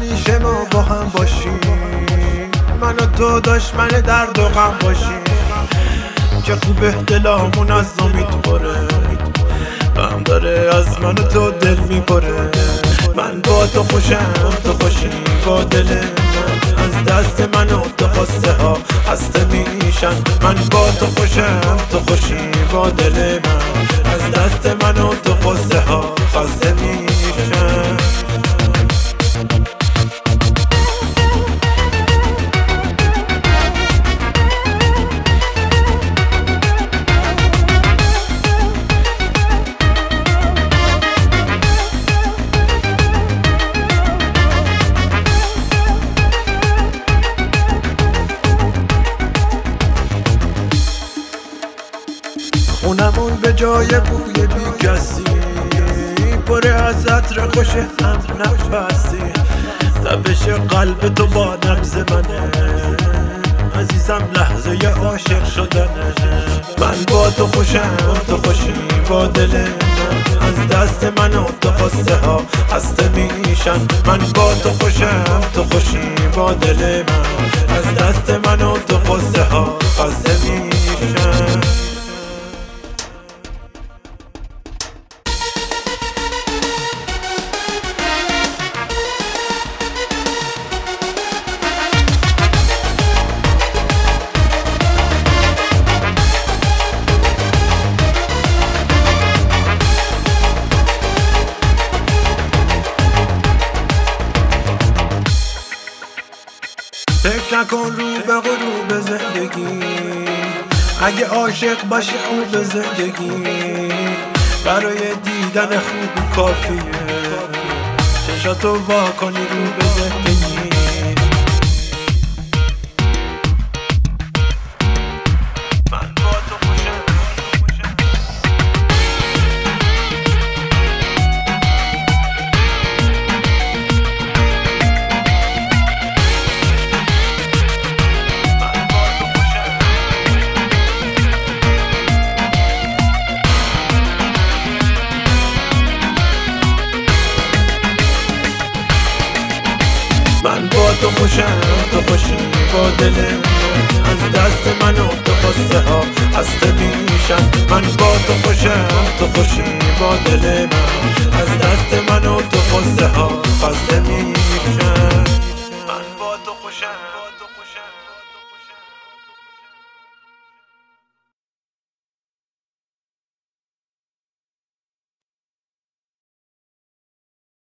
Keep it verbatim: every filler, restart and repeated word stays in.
همیشه ما با هم باشیم، من و تو دشمن درد و غم باشیم. چه خوبه دلامون از امید پره، غم داره از من و تو دل میپره. من با تو خوشم تو خوشی با دل من، از دست من و تو خسته ها خسته میشن. من با تو خوشم تو خوشی با دل من، از دست من و تو خسته ها خسته میشن. خونمون به جای بوی بی کسی پره از عطر خوش هم نفسی. تپش قلب تو با نبض منه عزیزم، لحظه عاشق شدنه. من با تو خوشم تو خوشی با دل من، از دست من و تو خسته ها خسته میشن. من با تو خوشم تو خوشی با دل من، از دست من و تو خسته ها خسته میشن. فکر نکن رو به غروب زندگی، اگه عاشق باشی خوب زندگی. برای دیدن خوب کافیه چشاتو وا کنی رو به زندگی. من با تو خوشم تو خوشی با دل من، از دست من و تو خسته ها خسته میشن. من با تو خوشم تو خوشی با دل من، از دست من و تو خسته ها خسته میشن. من با تو خوشم